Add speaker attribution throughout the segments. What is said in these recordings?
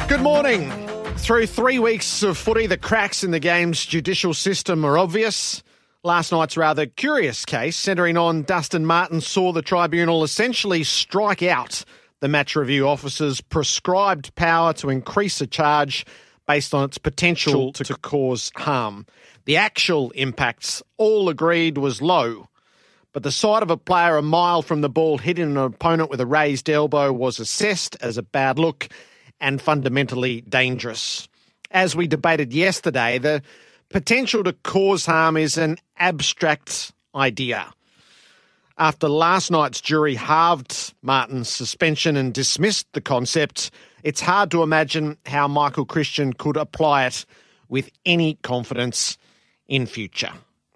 Speaker 1: Good morning. Through 3 weeks of footy, the cracks in the game's judicial system are obvious. Last night's rather curious case, centering on Dustin Martin, saw the tribunal essentially strike out the match review officer's prescribed power to increase a charge based on its potential to cause harm. The actual impacts, all agreed, was low. But the sight of a player a mile from the ball hitting an opponent with a raised elbow was assessed as a bad look and fundamentally dangerous. As we debated yesterday, the potential to cause harm is an abstract idea. After last night's jury halved Martin's suspension and dismissed the concept, it's hard to imagine how Michael Christian could apply it with any confidence in future.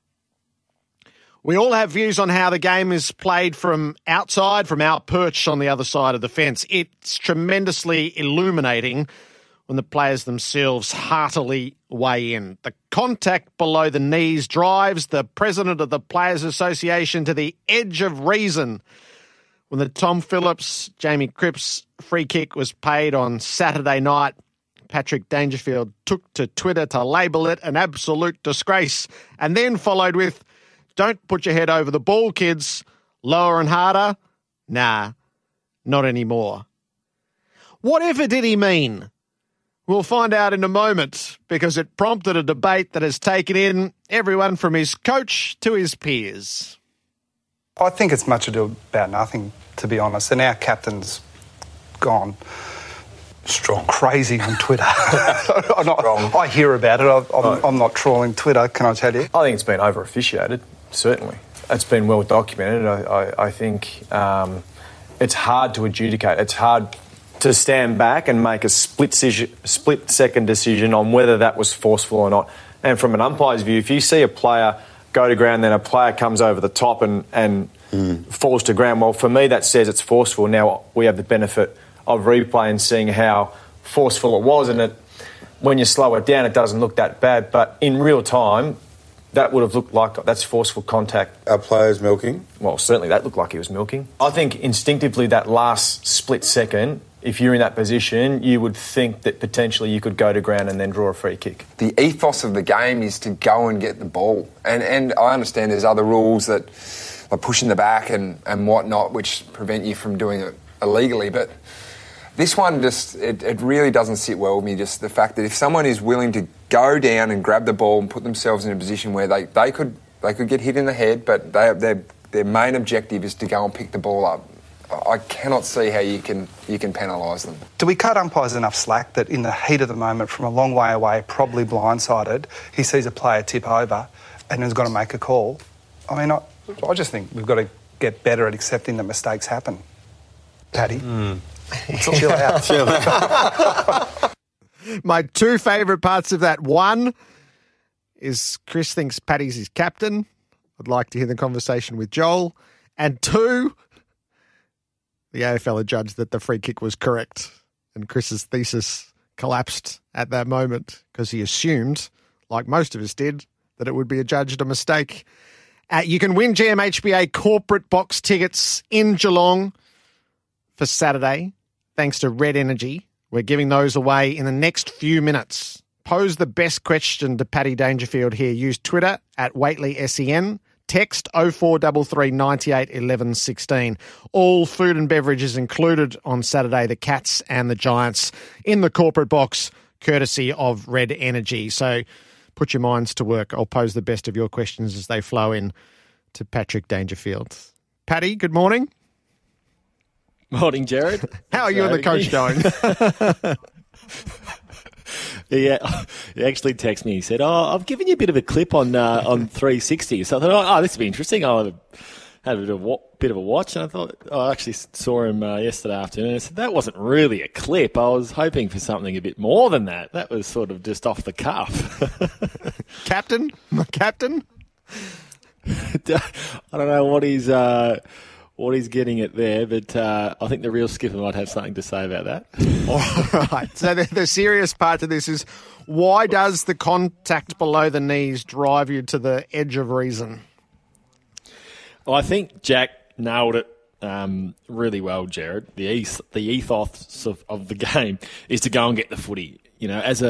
Speaker 1: We all have views on how the game is played from outside, from our perch on the other side of the fence. It's tremendously illuminating when the players themselves heartily weigh in. The contact below the knees drives the president of the Players Association to the edge of reason. When the Tom Phillips, Jamie Cripps free kick was paid on Saturday night, Patrick Dangerfield took to Twitter to label it an absolute disgrace and then followed with, "Don't put your head over the ball, kids. Lower and harder? Nah, not anymore." Whatever did he mean? We'll find out in a moment, because it prompted a debate that has taken in everyone from his coach to his peers.
Speaker 2: I think it's much ado about nothing, to be honest. And our captain's gone strong, crazy on Twitter. I hear about it. I'm not trawling Twitter, can I tell you?
Speaker 3: I think it's been over-officiated, certainly. It's been well documented. I think it's hard to adjudicate. It's hard to stand back and make a split-second decision on whether that was forceful or not. And from an umpire's view, if you see a player go to ground, then a player comes over the top and falls to ground, well, for me, that says it's forceful. Now we have the benefit of replay and seeing how forceful it was, and when you slow it down, it doesn't look that bad. But in real time, that would have looked like that's forceful contact.
Speaker 4: Are players milking?
Speaker 3: Well, certainly that looked like he was milking. I think instinctively that last split second, if you're in that position, you would think that potentially you could go to ground and then draw a free kick.
Speaker 5: The ethos of the game is to go and get the ball. And I understand there's other rules that like pushing the back and whatnot, which prevent you from doing it illegally. But this one just, it really doesn't sit well with me, just the fact that if someone is willing to go down and grab the ball and put themselves in a position where they could get hit in the head, but their main objective is to go and pick the ball up, I cannot see how you can penalise them.
Speaker 2: Do we cut umpires enough slack that in the heat of the moment, from a long way away, probably blindsided, he sees a player tip over and has got to make a call? I mean, I just think we've got to get better at accepting that mistakes happen. Paddy? Chill out.
Speaker 1: My two favourite parts of that. One is Chris thinks Paddy's his captain. I'd like to hear the conversation with Joel. And two, the AFL judged that the free kick was correct, and Chris's thesis collapsed at that moment because he assumed, like most of us did, that it would be adjudged a mistake. You can win GMHBA corporate box tickets in Geelong for Saturday, thanks to Red Energy. We're giving those away in the next few minutes. Pose the best question to Paddy Dangerfield here. Use Twitter at WaitleySEN. Text 0433 98 11 16. All food and beverages included on Saturday, the Cats and the Giants in the corporate box, courtesy of Red Energy. So put your minds to work. I'll pose the best of your questions as they flow in to Patrick Dangerfield. Paddy, good morning.
Speaker 6: Morning, Jared.
Speaker 1: How are you and the coach doing?
Speaker 6: Yeah, he actually texted me. He said, I've given you a bit of a clip on 360. So I thought, this would be interesting. I'll have a bit of a watch. And I thought, I actually saw him yesterday afternoon. I said, that wasn't really a clip. I was hoping for something a bit more than that. That was sort of just off the cuff.
Speaker 1: Captain? My captain?
Speaker 6: I don't know what he's getting at there, but I think the real skipper might have something to say about that.
Speaker 1: All right. So the serious part of this is, why does the contact below the knees drive you to the edge of reason?
Speaker 6: Well, I think Jack nailed it really well, Jared. The ethos of the game is to go and get the footy. You know, as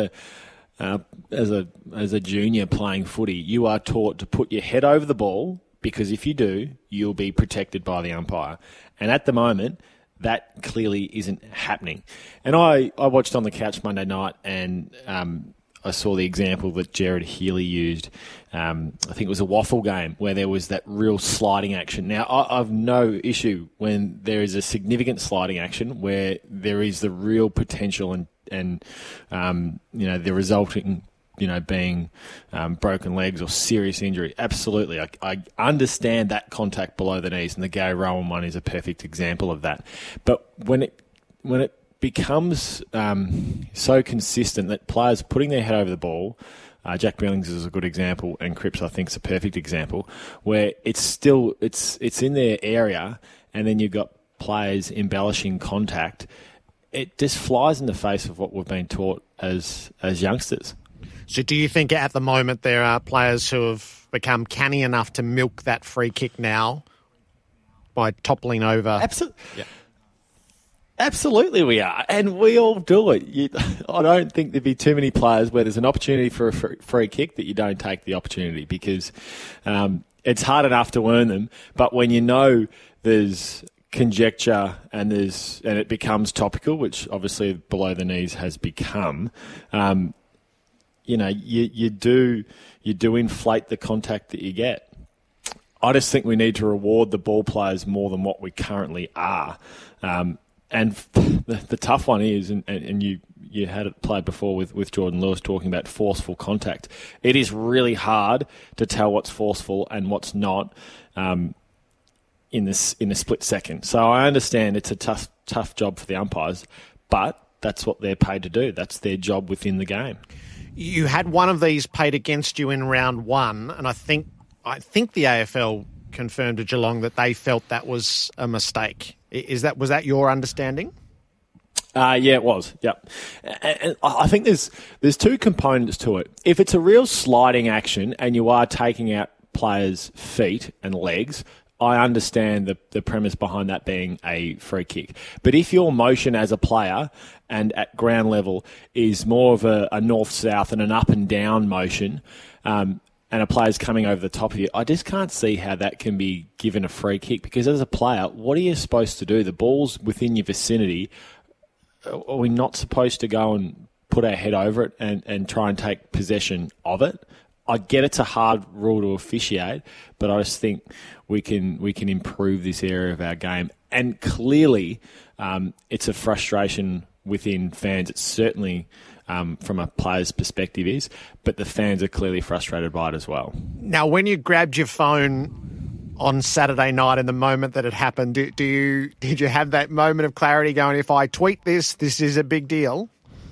Speaker 6: a junior playing footy, you are taught to put your head over the ball, because if you do, you'll be protected by the umpire. And at the moment, that clearly isn't happening. And I watched On the Couch Monday night, and I saw the example that Jared Healy used. I think it was a waffle game where there was that real sliding action. Now, I've no issue when there is a significant sliding action where there is the real potential and the resulting, being broken legs or serious injury. Absolutely. I understand that contact below the knees, and the Gary Rowan one is a perfect example of that. But when it becomes so consistent that players putting their head over the ball, Jack Billings is a good example, and Cripps I think is a perfect example, where it's in their area, and then you've got players embellishing contact. It just flies in the face of what we've been taught as youngsters.
Speaker 1: So do you think at the moment there are players who have become canny enough to milk that free kick now by toppling over?
Speaker 6: Absolutely. Yeah. Absolutely we are, and we all do it. I don't think there'd be too many players where there's an opportunity for a free kick that you don't take the opportunity, because it's hard enough to earn them, but when you know there's conjecture and it becomes topical, which obviously below the knees has become, you do inflate the contact that you get. I just think we need to reward the ball players more than what we currently are. And the tough one is, and you had it played before with Jordan Lewis talking about forceful contact. It is really hard to tell what's forceful and what's not in a split second. So I understand it's a tough job for the umpires, but that's what they're paid to do. That's their job within the game.
Speaker 1: You had one of these paid against you in round one, and I think the AFL confirmed to Geelong that they felt that was a mistake. Was that your understanding?
Speaker 6: Yeah, it was. Yep. And I think there's two components to it. If it's a real sliding action and you are taking out players' feet and legs, I understand the premise behind that being a free kick. But if your motion as a player and at ground level is more of a north-south and an up-and-down motion, and a player's coming over the top of you, I just can't see how that can be given a free kick, because as a player, what are you supposed to do? The ball's within your vicinity. Are we not supposed to go and put our head over it and try and take possession of it? I get it's a hard rule to officiate, but I just think we can improve this area of our game. And clearly, it's a frustration within fans. It's certainly from a player's perspective is, but the fans are clearly frustrated by it as well.
Speaker 1: Now, when you grabbed your phone on Saturday night in the moment that it happened, did you have that moment of clarity going, if I tweet this is a big deal?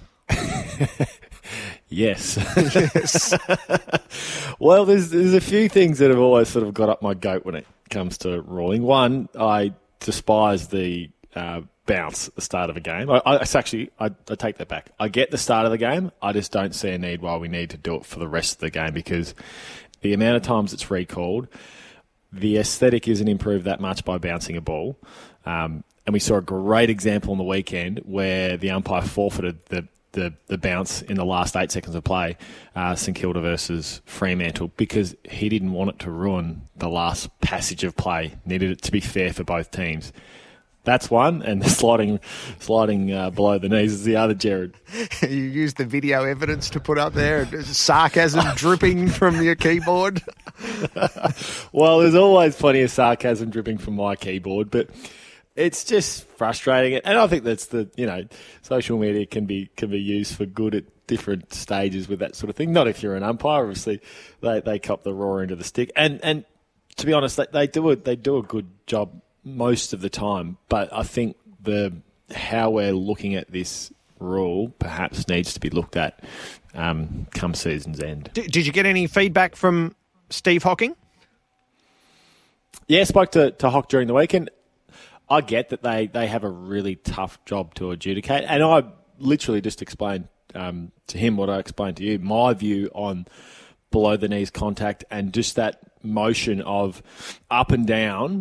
Speaker 6: Yes. Yes. Well, there's a few things that have always sort of got up my goat when it comes to ruling. One, I despise the bounce at the start of a game. I take that back. I get the start of the game. I just don't see a need why we need to do it for the rest of the game, because the amount of times it's recalled, the aesthetic isn't improved that much by bouncing a ball. And we saw a great example on the weekend where the umpire forfeited the bounce in the last 8 seconds of play, St Kilda versus Fremantle, because he didn't want it to ruin the last passage of play. Needed it to be fair for both teams. That's one, and the sliding below the knees is the other, Jared.
Speaker 1: You used the video evidence to put up there, sarcasm dripping from your keyboard.
Speaker 6: Well, there's always plenty of sarcasm dripping from my keyboard, but it's just frustrating. And I think that's social media can be used for good at different stages with that sort of thing. Not if you're an umpire, obviously they cop the raw end of the stick. And to be honest, they do a good job most of the time, but I think how we're looking at this rule perhaps needs to be looked at come season's end.
Speaker 1: Did you get any feedback from Steve Hocking?
Speaker 6: Yeah, I spoke to Hock during the weekend. I get that they have a really tough job to adjudicate, and I literally just explained to him what I explained to you, my view on below the knees contact and just that motion of up and down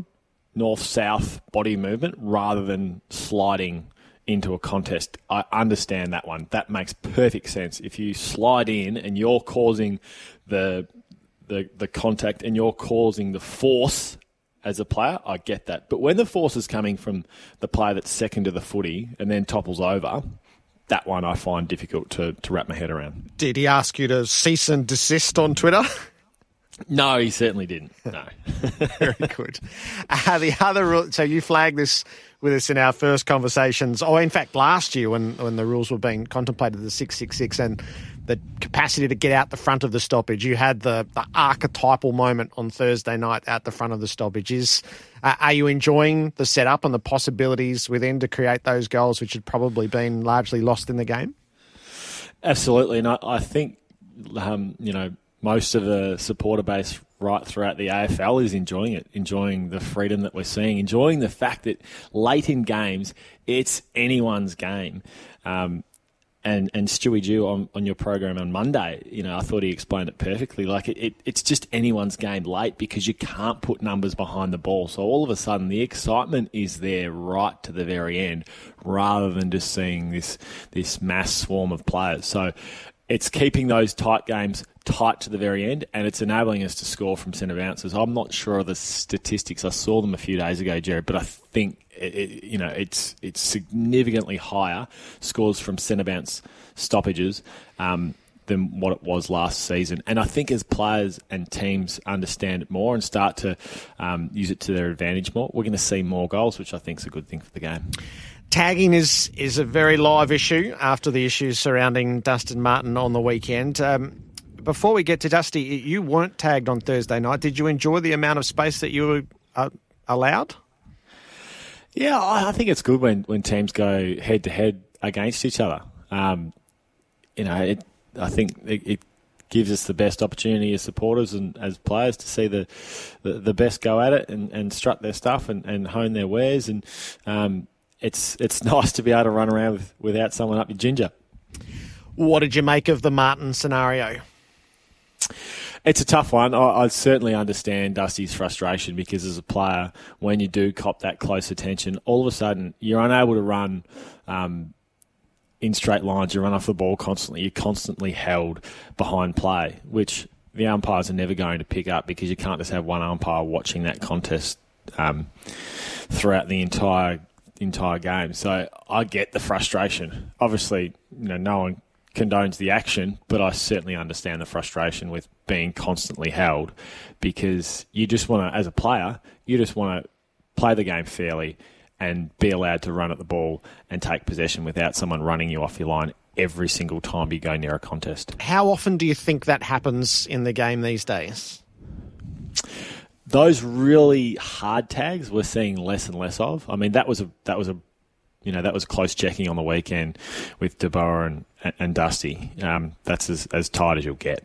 Speaker 6: north-south body movement rather than sliding into a contest. I understand that one. That makes perfect sense. If you slide in and you're causing the contact and you're causing the force as a player, I get that. But when the force is coming from the player that's second to the footy and then topples over, that one I find difficult to wrap my head around.
Speaker 1: Did he ask you to cease and desist on Twitter?
Speaker 6: No, he certainly didn't. No.
Speaker 1: Very good. The other rule, so you flagged this with us in our first conversations, or in fact last year when the rules were being contemplated, the 666 and the capacity to get out the front of the stoppage. You had the archetypal moment on Thursday night at the front of the stoppage. Are you enjoying the setup and the possibilities within to create those goals, which had probably been largely lost in the game?
Speaker 6: Absolutely, and I think, most of the supporter base right throughout the AFL is enjoying it, enjoying the freedom that we're seeing, enjoying the fact that late in games, it's anyone's game. And Stewie Dew on your program on Monday, I thought he explained it perfectly. Like it's just anyone's game late because you can't put numbers behind the ball. So all of a sudden the excitement is there right to the very end rather than just seeing this mass swarm of players. So it's keeping those tight games tight to the very end, and it's enabling us to score from centre bounces. I'm not sure of the statistics. I saw them a few days ago, Jared, but I think it's significantly higher scores from centre bounce stoppages than what it was last season. And I think as players and teams understand it more and start to use it to their advantage more, we're going to see more goals, which I think is a good thing for the game.
Speaker 1: Tagging is a very live issue after the issues surrounding Dustin Martin on the weekend. Before we get to Dusty, you weren't tagged on Thursday night. Did you enjoy the amount of space that you were allowed?
Speaker 6: Yeah, I think it's good when teams go head-to-head against each other. I think it gives us the best opportunity as supporters and as players to see the best go at it and strut their stuff and hone their wares. And it's nice to be able to run around without someone up your ginger.
Speaker 1: What did you make of the Martin scenario?
Speaker 6: It's a tough one. I certainly understand Dusty's frustration because as a player, when you do cop that close attention, all of a sudden you're unable to run in straight lines. You run off the ball constantly. You're constantly held behind play, which the umpires are never going to pick up because you can't just have one umpire watching that contest throughout the entire game. So I get the frustration. Obviously, no one condones the action, but I certainly understand the frustration with being constantly held because you just want to, as a player, you just want to play the game fairly and be allowed to run at the ball and take possession without someone running you off your line every single time you go near a contest. How often do you think that happens in the game these days? Those really hard tags we're seeing less and less of. I mean, that was close checking on the weekend with De Boer and Dusty. That's as tight as you'll get.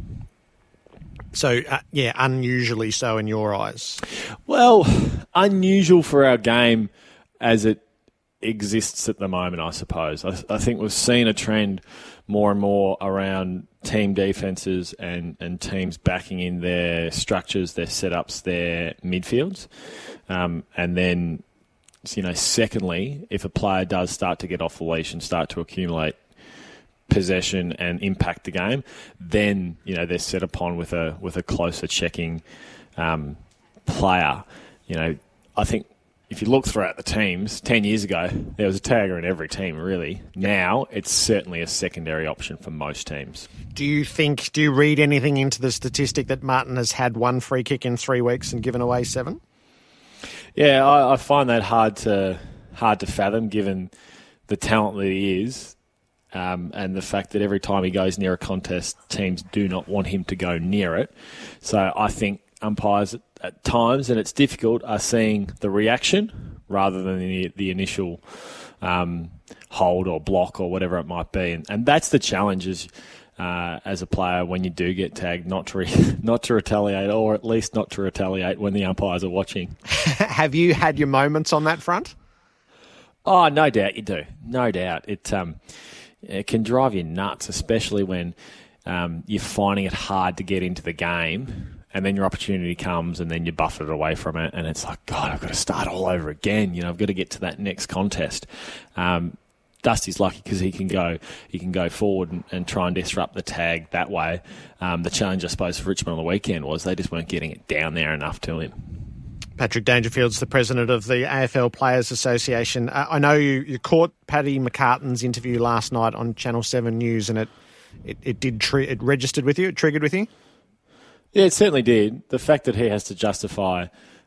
Speaker 6: So, unusually so in your eyes? Well, unusual for our game as it exists at the moment, I suppose. I think we've seen a trend more and more around team defences and teams backing in their structures, their setups, their midfields. And then, secondly, if a player does start to get off the leash and start to accumulate possession and impact the game, then they're set upon with a closer checking player. I think if you look throughout the teams, 10 years ago there was a tagger in every team. Really, now it's certainly a secondary option for most teams. Do you read anything into the statistic that Martin has had one free kick in 3 weeks and given away 7? Yeah, I find that hard to fathom given the talent that he is. And the fact that every time he goes near a contest, teams do not want him to go near it. So I think umpires at times, and it's difficult, are seeing the reaction rather than the initial hold or block or whatever it might be. And that's the challenge as a player when you do get tagged, not to retaliate, or at least not to retaliate when the umpires are watching. Have you had your moments on that front? Oh, no doubt you do. No doubt. It can drive you nuts, especially when you're finding it hard to get into the game and then your opportunity comes, and then you buffet it away from it, and it's like, God, I've got to start all over again. I've got to get to that next contest. Dusty's lucky because he can go forward and try and disrupt the tag that way. The challenge, I suppose, for Richmond on the weekend was they just weren't getting it down there enough to him.
Speaker 1: Patrick Dangerfield's the president of the AFL Players Association. I know you caught Paddy McCartan's interview last night on Channel 7 News, and it registered with you? It triggered with you?
Speaker 6: Yeah, it certainly did. The fact that he has to justify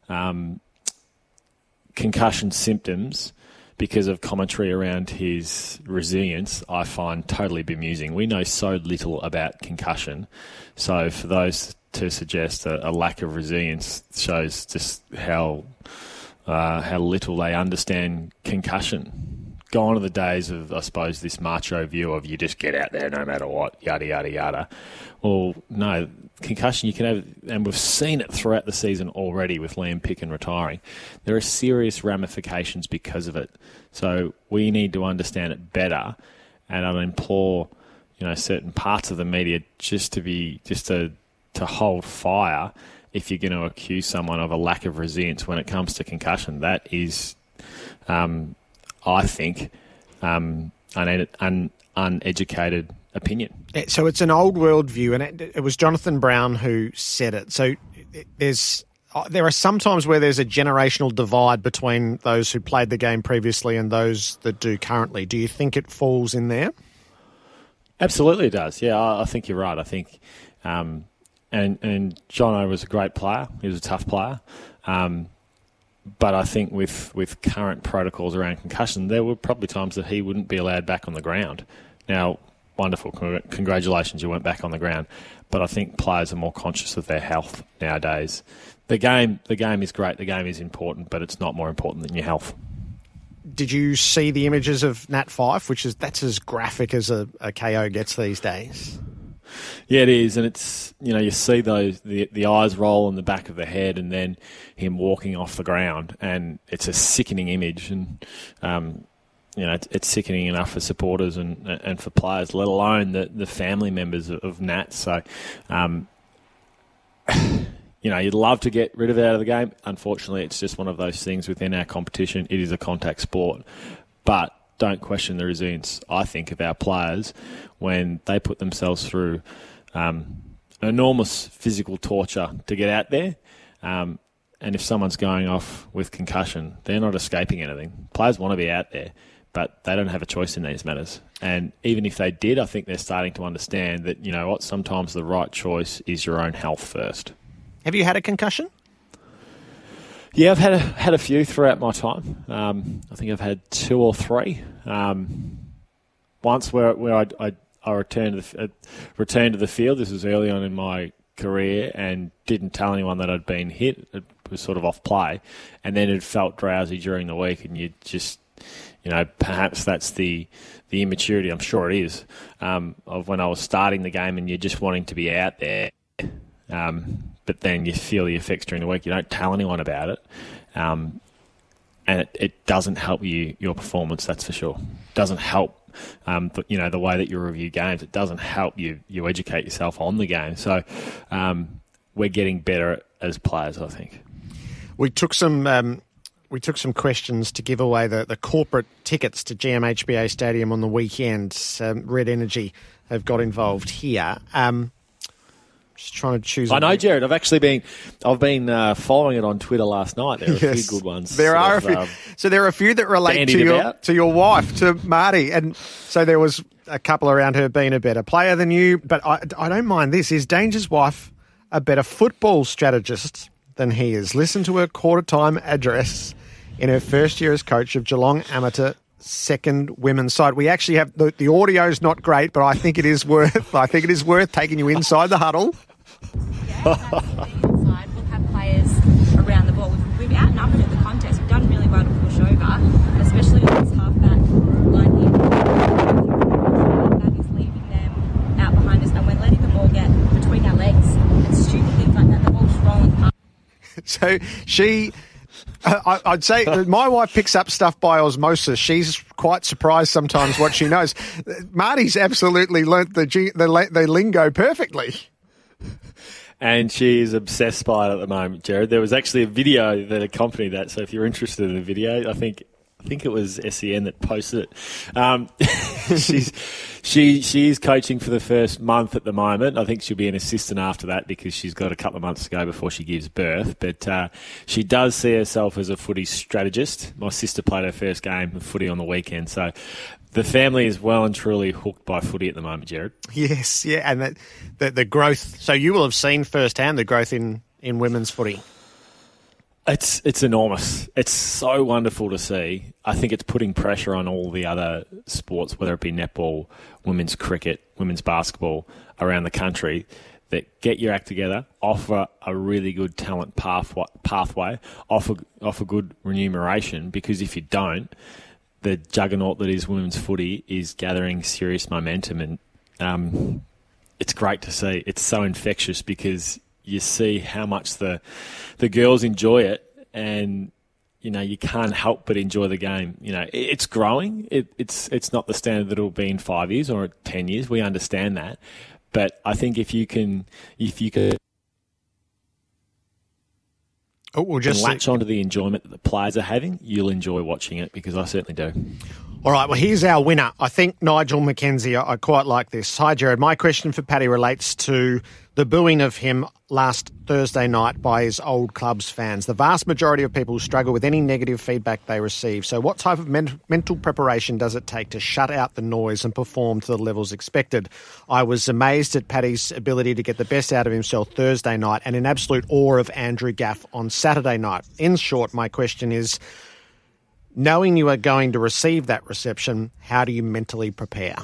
Speaker 6: concussion symptoms because of commentary around his resilience, I find totally bemusing. We know so little about concussion. So for those to suggest a lack of resilience shows just how little they understand concussion. Gone are the days of, I suppose, this macho view of you just get out there no matter what, yada, yada, yada. Well, no, concussion you can have, and we've seen it throughout the season already with Liam Picken retiring. There are serious ramifications because of it. So we need to understand it better, and I'd implore, certain parts of the media just to hold fire if you're going to accuse someone of a lack of resilience when it comes to concussion. That is, I think, an uneducated opinion.
Speaker 1: So it's an old world view, and it was Jonathan Brown who said it. So there are some times where there's a generational divide between those who played the game previously and those that do currently. Do you think it falls in there?
Speaker 6: Absolutely it does. Yeah, I think you're right. I think... And Jono was a great player. He was a tough player. But I think with current protocols around concussion, there were probably times that he wouldn't be allowed back on the ground. Now, wonderful. Congratulations, you went back on the ground. But I think players are more conscious of their health nowadays. The game is great. The game is important, but it's not more important than your health.
Speaker 1: Did you see the images of Nat Fyfe, that's as graphic as a KO gets these days?
Speaker 6: Yeah, it is, and it's you see the eyes roll in the back of the head, and then him walking off the ground, and it's a sickening image, and it's sickening enough for supporters and for players, let alone the family members of Nat. So, you'd love to get rid of it out of the game. Unfortunately, it's just one of those things within our competition. It is a contact sport, but don't question the resilience, I think, of our players when they put themselves through enormous physical torture to get out there. And if someone's going off with concussion, they're not escaping anything. Players want to be out there, but they don't have a choice in these matters. And even if they did, I think they're starting to understand that, sometimes the right choice is your own health first.
Speaker 1: Have you had a concussion?
Speaker 6: Yeah, I've had a few throughout my time. I think I've had 2 or 3. Once where I returned to the field. This was early on in my career, and didn't tell anyone that I'd been hit. It was sort of off play, and then it felt drowsy during the week, and you just, perhaps that's the immaturity. I'm sure it is of when I was starting the game, and you're just wanting to be out there. But then you feel the effects during the week. You don't tell anyone about it. And it doesn't help your performance, that's for sure. It doesn't help, the way that you review games. It doesn't help you educate yourself on the game. So we're getting better as players, I think. We took some questions to give away the corporate tickets to GMHBA Stadium on the weekend. Red Energy have got involved here. Just trying to choose. I know, Jared. I've been following it on Twitter last night. There are a few good ones. There are a few. So there are a few that relate to your wife, to Marty, and so there was a couple around her being a better player than you. But I don't mind this. Is Danger's wife a better football strategist than he is? Listen to her quarter-time address in her first year as coach of Geelong Amateur second women's side. We actually have the audio's not great, but I think it is worth taking you inside the huddle. Inside, we'll have players around the ball. We've outnumbered at the contest. We've done really well to push over, especially on this halfback line here. That is leaving them out behind us, and we're letting them all get between our legs and stupid things like that. The ball's rolling past. So she. I'd say my wife picks up stuff by osmosis. She's quite surprised sometimes what she knows. Marty's absolutely learnt the lingo perfectly. and she is obsessed by it at the moment, Jared. There was actually a video that accompanied that, so if you're interested in the video, I think it was SEN that posted it. She is coaching for the first month at the moment. I think she'll be an assistant after that because she's got a couple of months to go before she gives birth. But she does see herself as a footy strategist. My sister played her first game of footy on the weekend. So the family is well and truly hooked by footy at the moment, Jared.
Speaker 1: Yes, yeah, and the growth. So you will have seen firsthand the growth in women's footy.
Speaker 6: It's enormous. It's so wonderful to see. I think it's putting pressure on all the other sports, whether it be netball, women's cricket, women's basketball around the country, that get your act together, offer a really good talent pathway, offer good remuneration, because if you don't, the juggernaut that is women's footy is gathering serious momentum, and it's great to see. It's so infectious because you see how much the girls enjoy it, and you can't help but enjoy the game. It's growing. It's not the standard that it'll be in 5 years or 10 years. We understand that, but I think if you can latch onto the enjoyment that the players are having, you'll enjoy watching it, because I certainly do.
Speaker 1: All right, well, here's our winner. I think Nigel McKenzie, I quite like this. Hi, Jared. My question for Paddy relates to the booing of him last Thursday night by his old club's fans. The vast majority of people struggle with any negative feedback they receive. So what type of mental preparation does it take to shut out the noise and perform to the levels expected? I was amazed at Paddy's ability to get the best out of himself Thursday night, and in absolute awe of Andrew Gaff on Saturday night. In short, my question is, knowing you are going to receive that reception, how do you mentally prepare?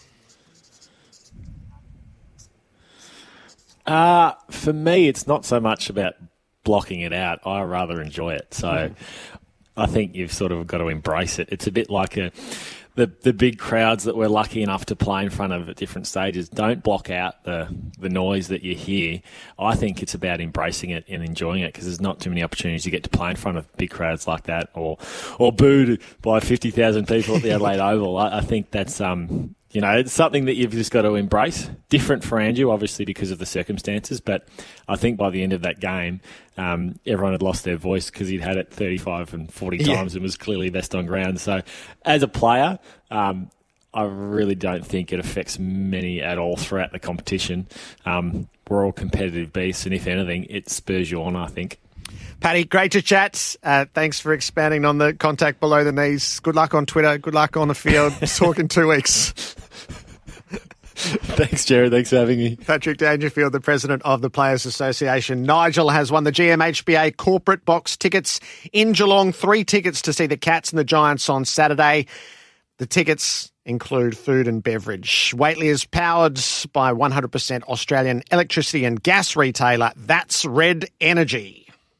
Speaker 6: For me, it's not so much about blocking it out. I rather enjoy it. So I think you've sort of got to embrace it. It's a bit like the big crowds that we're lucky enough to play in front of at different stages. Don't block out the noise that you hear. I think it's about embracing it and enjoying it, because there's not too many opportunities you get to play in front of big crowds like that, or booed by 50,000 people at the Adelaide Oval. I think that's it's something that you've just got to embrace. Different for Andrew, obviously, because of the circumstances, but I think by the end of that game, everyone had lost their voice because he'd had it 35 and 40 times and was clearly best on ground. So as a player, I really don't think it affects many at all throughout the competition. We're all competitive beasts, and if anything, it spurs you on, I think.
Speaker 1: Paddy, great to chat. Thanks for expanding on the contact below the knees. Good luck on Twitter. Good luck on the field. Talk in 2 weeks.
Speaker 6: Thanks, Jared. Thanks for having me.
Speaker 1: Patrick Dangerfield, the president of the Players Association. Nigel has won the GMHBA corporate box tickets in Geelong. 3 tickets to see the Cats and the Giants on Saturday. The tickets include food and beverage. Waitley is powered by 100% Australian electricity and gas retailer That's Red Energy.